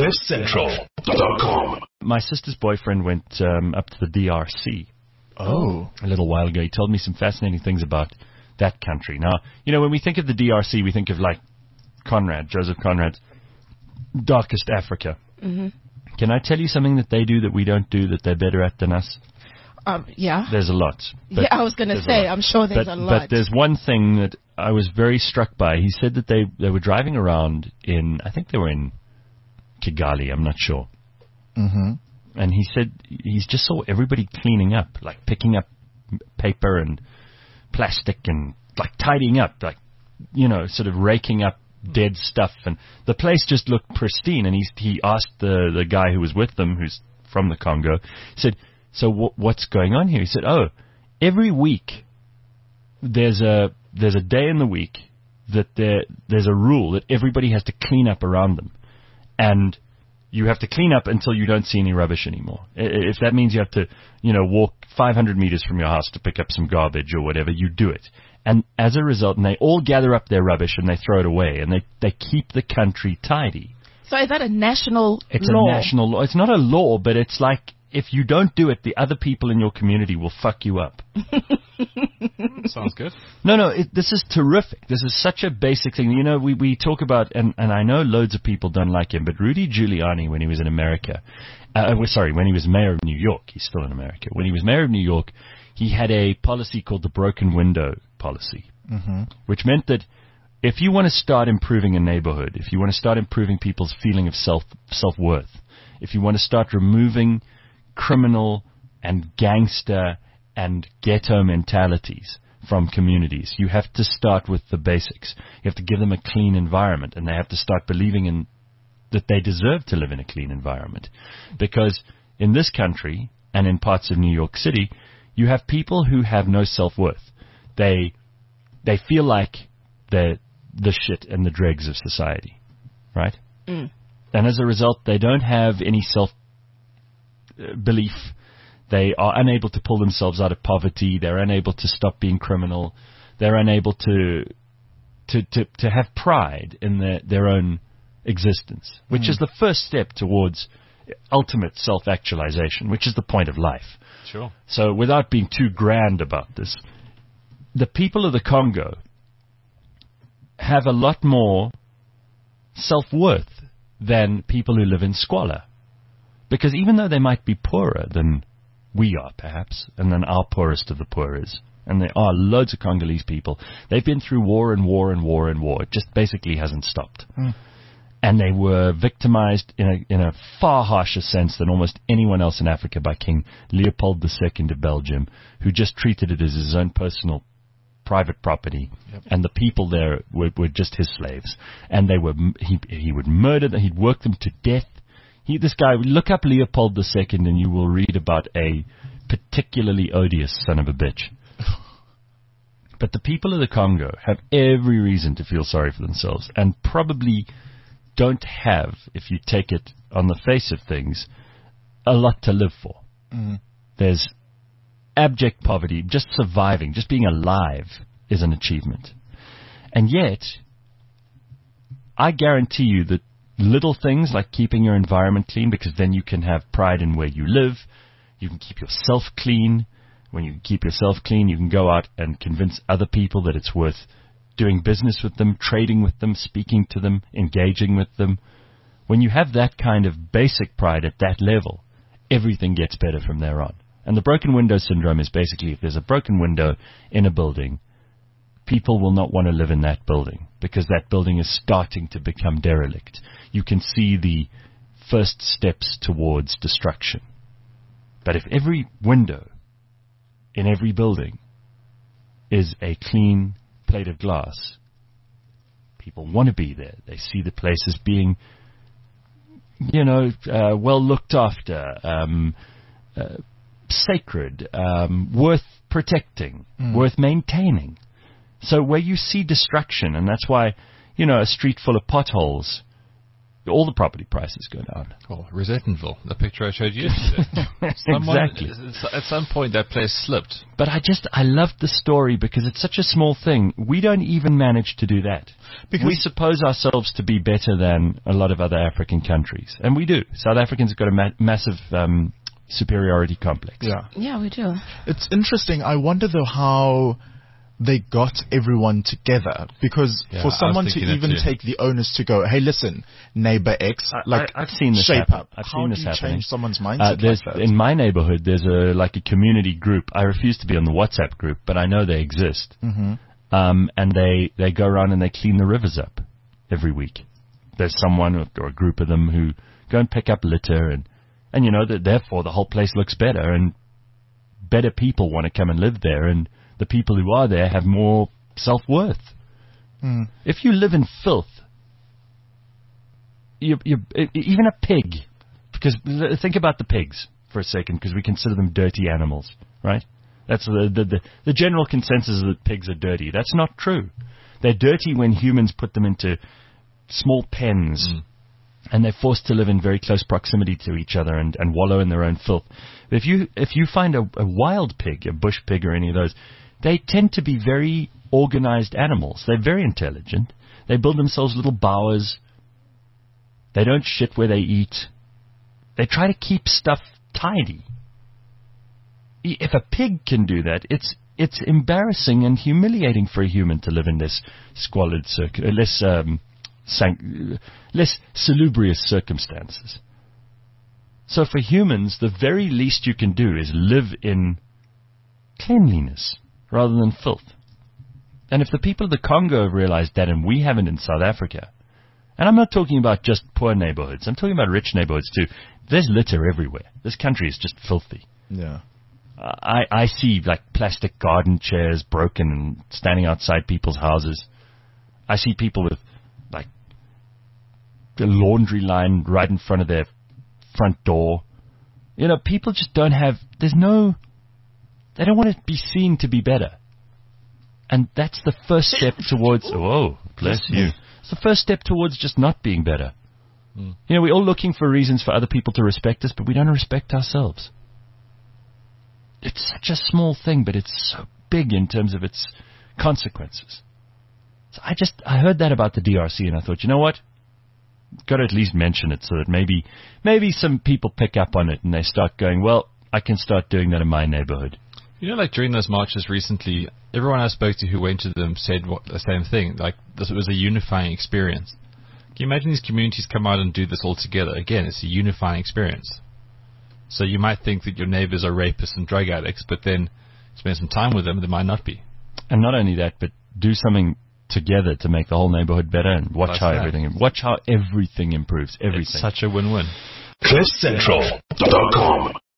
CliffCentral.com. My sister's boyfriend went up to the DRC. Oh. A little while ago. He told me some fascinating things about that country. Now, when we think of the DRC, we think of like Joseph Conrad's Darkest Africa. Mm-hmm. Can I tell you something that they do that we don't do that they're better at than us? Yeah. There's a lot. Yeah, I was going to say, I'm sure there's a lot. But there's one thing that I was very struck by. He said that they were driving around I think they were in Kigali, I'm not sure. Mm-hmm. And he said he just saw everybody cleaning up, like picking up paper and plastic and like tidying up, like, sort of raking up dead stuff. And the place just looked pristine. And he asked the guy who was with them, who's from the Congo, he said, so what's going on here? He said, every week there's a day in the week that there's a rule that everybody has to clean up around them. And you have to clean up until you don't see any rubbish anymore. If that means you have to, walk 500 meters from your house to pick up some garbage or whatever, you do it. And as a result, and they all gather up their rubbish and they throw it away, and they keep the country tidy. So is that a national law? It's a national law. It's not a law, but it's like if you don't do it, the other people in your community will fuck you up. Sounds good. No, this is terrific. This is such a basic thing. We talk about, and I know loads of people don't like him, but Rudy Giuliani, when he was in America, when he was mayor of New York, he's still in America. When he was mayor of New York, he had a policy called the broken window policy, mm-hmm. which meant that if you want to start improving a neighborhood, if you want to start improving people's feeling of self-worth, if you want to start removing criminal and gangster and ghetto mentalities from communities, you have to start with the basics. You have to give them a clean environment, and they have to start believing that they deserve to live in a clean environment. Because in this country, and in parts of New York City, you have people who have no self-worth. They feel like they're the shit and the dregs of society, right? Mm. And as a result, they don't have any self-belief. They are unable to pull themselves out of poverty. They're unable to stop being criminal. They're unable to have pride in their own existence, which is the first step towards ultimate self-actualization, which is the point of life. Sure. So without being too grand about this, the people of the Congo have a lot more self-worth than people who live in squalor. Because even though they might be poorer than we are, perhaps, and then our poorest of the poor is, and there are loads of Congolese people, they've been through war and war and war and war. It just basically hasn't stopped. Mm. And they were victimized in a far harsher sense than almost anyone else in Africa by King Leopold II of Belgium, who just treated it as his own personal private property. Yep. And the people there were just his slaves. And he would murder them, he'd work them to death. This guy, look up Leopold II and you will read about a particularly odious son of a bitch. But the people of the Congo have every reason to feel sorry for themselves, and probably don't have, if you take it on the face of things, a lot to live for. Mm. There's abject poverty. Just surviving, just being alive is an achievement. And yet, I guarantee you that little things like keeping your environment clean, because then you can have pride in where you live. You can keep yourself clean. When you keep yourself clean, you can go out and convince other people that it's worth doing business with them, trading with them, speaking to them, engaging with them. When you have that kind of basic pride at that level, everything gets better from there on. And the broken window syndrome is basically, if there's a broken window in a building, people will not want to live in that building because that building is starting to become derelict. You can see the first steps towards destruction. But if every window in every building is a clean plate of glass, people want to be there. They see the place as being, well looked after, sacred, worth protecting, worth maintaining. So where you see destruction, and that's why, a street full of potholes all the property prices go down. Oh, Rosettenville, the picture I showed you yesterday. Exactly. At some point, that place slipped. But I loved the story because it's such a small thing. We don't even manage to do that. Because we suppose ourselves to be better than a lot of other African countries. And we do. South Africans have got a massive superiority complex. Yeah, we do. It's interesting. I wonder, though, how they got everyone together, because for someone to even take the onus to go, hey, listen, neighbor X, I've seen this shape happen. up. I've How seen do this you happening. change someone's mindset like that? In my neighborhood, there's a community group. I refuse to be on the WhatsApp group, but I know they exist. Mm-hmm. And they go around and they clean the rivers up every week. There's someone or a group of them who go and pick up litter, and that therefore the whole place looks better, and better people want to come and live there, and the people who are there have more self-worth. If you live in filth, you even a pig, because think about the pigs for a second, because we consider them dirty animals, right? That's the general consensus is that pigs are dirty. That's not true. They're dirty when humans put them into small pens, and they're forced to live in very close proximity to each other and wallow in their own filth. If you find a wild pig, a bush pig or any of those, they tend to be very organized animals. They're very intelligent. They build themselves little bowers. They don't shit where they eat. They try to keep stuff tidy. If a pig can do that, it's embarrassing and humiliating for a human to live in this squalid, less salubrious circumstances. So for humans, the very least you can do is live in cleanliness rather than filth. And if the people of the Congo have realized that, and we haven't in South Africa, and I'm not talking about just poor neighborhoods, I'm talking about rich neighborhoods too, there's litter everywhere. This country is just filthy. Yeah. I see plastic garden chairs broken and standing outside people's houses. I see people with the laundry line right in front of their front door. People just don't have, they don't want to be seen to be better. And that's the first step towards, whoa, bless you. It's the first step towards just not being better. We're all looking for reasons for other people to respect us, but we don't respect ourselves. It's such a small thing, but it's so big in terms of its consequences. So I heard that about the DRC, and I thought, you know what? Got to at least mention it so that maybe some people pick up on it and they start going, well, I can start doing that in my neighborhood. During those marches recently, everyone I spoke to who went to them said the same thing. This was a unifying experience. Can you imagine these communities come out and do this all together? Again, it's a unifying experience. So you might think that your neighbors are rapists and drug addicts, but then spend some time with them, they might not be. And not only that, but do something together to make the whole neighborhood better, and watch how everything improves. Everything. It's such a win-win. CliffCentral.com